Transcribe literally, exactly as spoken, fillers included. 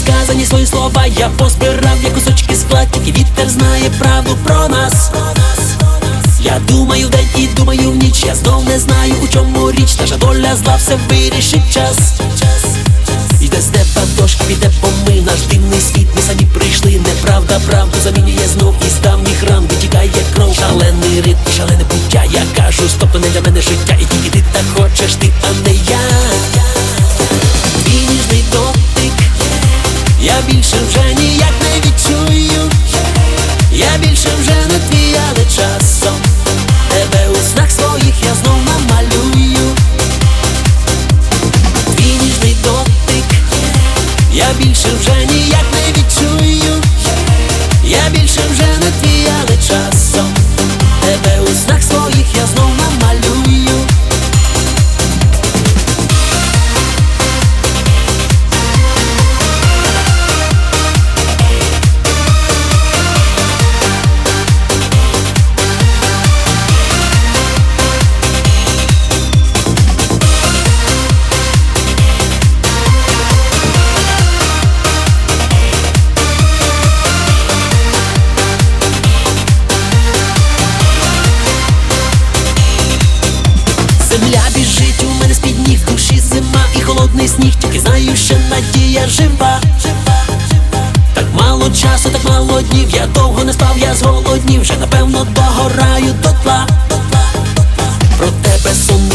сказані свої слова я позбирав, як кусочки скла, тільки вітер знає правду про нас. Я думаю вдень і думаю в ніч, я знов не знаю, у чому річ. Наша доля зла все вирішить час. Йде з неба дощ, піде помий наш дивний світ, ми самі прийшли. Неправда правду замінює знов, із давніх ран витікає кров. Шалений ритм, шалене буття, я кажу стоп, то не для мене життя. І тільки ти так хочеш, ти, а не я. Твій ніжний дотик я більше вже ніяк не відчую. Я більше вже не твій, але часом тебе у снах своїх я знов намалюю. Твій ніжний дотик я більше вже ніяк не відчую. Я більше вже не твій, але часом тебе у снах своїх я знов намалюю. Земля біжить у мене з-під ніг, в душі зима і холодний сніг. Тільки знаю, що надія жива. Так мало часу, так мало днів. Я довго не спав, я зголоднів. Вже напевно догораю дотла. Про тебе сон